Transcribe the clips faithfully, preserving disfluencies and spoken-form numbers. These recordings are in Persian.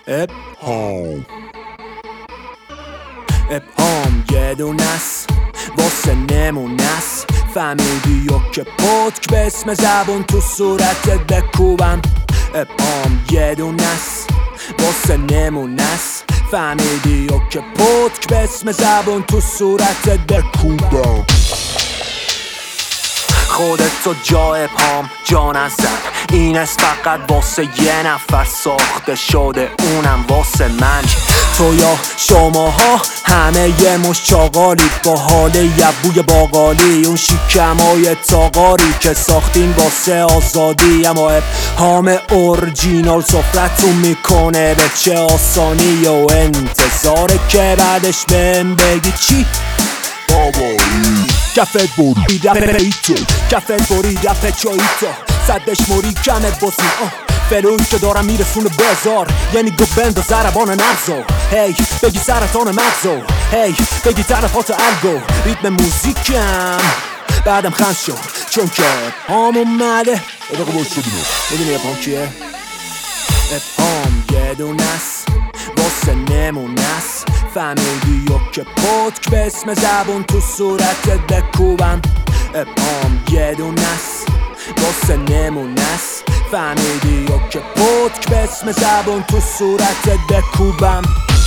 ابهام ابهام یه دونست واسه نمونست، فهمیدی یا که پتک به اسم زبون تو صورتت بکوبم. ابهام یه دونست واسه نمونست، فهمیدی یا که پتک به اسم زبون تو صورتت بکوبم. خودت تو جا ابهام جا نزد، این است فقط واسه یه نفر ساخته شده، اونم واسه من. تو یا شماها همه یه مش چاقالی با حال یبوی باقالی، اون شیکمای تاقاری که ساختین واسه آزادی. اما ابهام اورجینال سفرتون میکنه به چه آسانی و انتظاره که بعدش بهم بگی چی؟ بابایی کفت بوری رفیتو کفت بوری رفیتو صدش موری کمه بازی فلوی که دارم میرسونه بازار، یعنی گو بند و زربان نغزو. هی بگی سرطان مغزو، هی بگی طرفات الگو. ریتم موزیکم بعدم خند شد چون که ابهام اومده. اداقه باید شدیم میدونی ابهام کیه؟ ابهام یه دونست واسه نمونست، فهمیدی یا که پتک به اسم زبون تو صورتت بکوبم. ابهام یه دونست واسه نمونست، فهمیدی یا که پتک به اسم زبون تو صورتت بکوبم.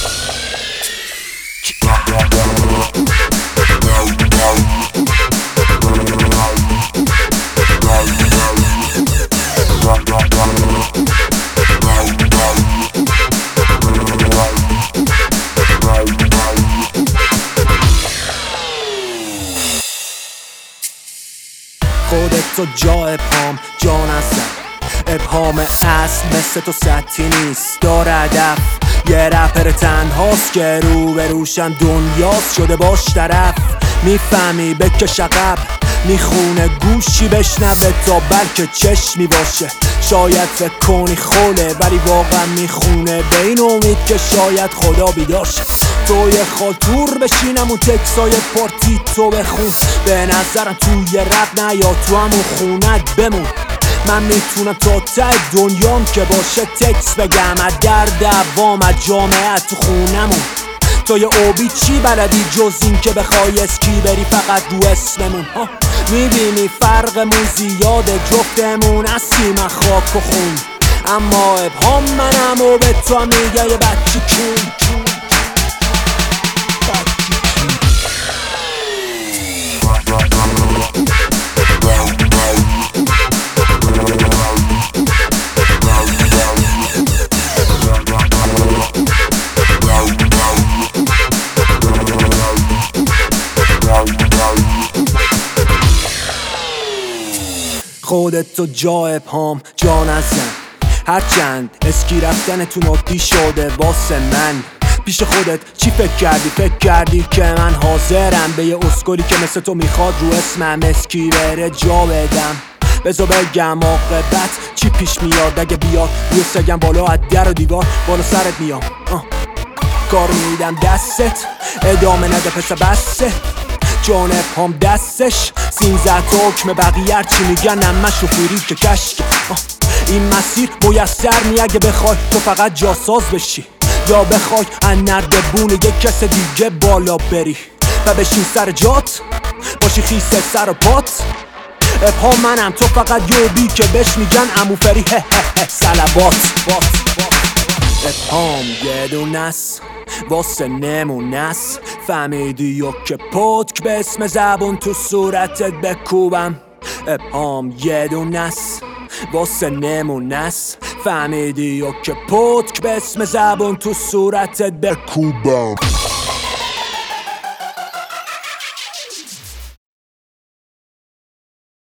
خودت تو جا ابهام جا نزد، ابهام اصل مثل تو سطحی نیست، داره هدف. یه رپر تنهاست که رو به روشم دنیاست، شده باش طرف. میفهمی بکش عقب، میخونه گوشی بشنوه تا بلکه چشمی باشه. شاید فکر کنی خوله ولی واقعا میخونه به این امید که شاید خدا بیدار شه. تو یه خالتور بشینم اون تکسای پارتی تو بخون، به نظرم توی رپ نه یا تو همون خونت بمون. من میتونم تا ته دنیام که باشه تکس بگم، از در دوام از جامعه تو خونمون. تو یه اوبی چی بلدی جز این که بخوای اسکی بری فقط رو اسممون؟ میبینی فرقمون زیاده، جفتمون هستیم از خاک و خون. اما ابهام منم و به تو میگه یه بچه کون. خودت تو جا ابهام جا نزن، هرچند اسکی رفتن تو نوتی شده واسه من. پیش خودت چی فکر کردی؟ فکر کردی که من حاضرم به یه اسکولی که مثل تو میخواد رو اسمم اسکی بره جا بدم؟ بذار بگم عاقبت چی پیش میاد اگه بیاد روی سگم بالا از در و دیوار بالا سرت میام. کار میدم دستت ادامه نده پس بسه، جان ابهام دستش سینزد حکم بقیه هرچی میگن همه شوفیری که کشک. این مسیر میسر نی اگه بخوای تو فقط جاساز بشی، یا بخوای ان نردبون یک کس دیگه بالا بری و بشین سر جات باشی خیسه سر و پات. ابهام منم تو فقط یوبی که بهش میگن عمو فری هه هه هه سلوات. ابهام یه دونست واسه نمونست، فهمیدی یا که پتک به اسم زبون تو صورتت بکوبم. ابهام یه دونست واسه نمونست، فهمیدی یا که پتک به اسم زبون تو صورتت بکوبم.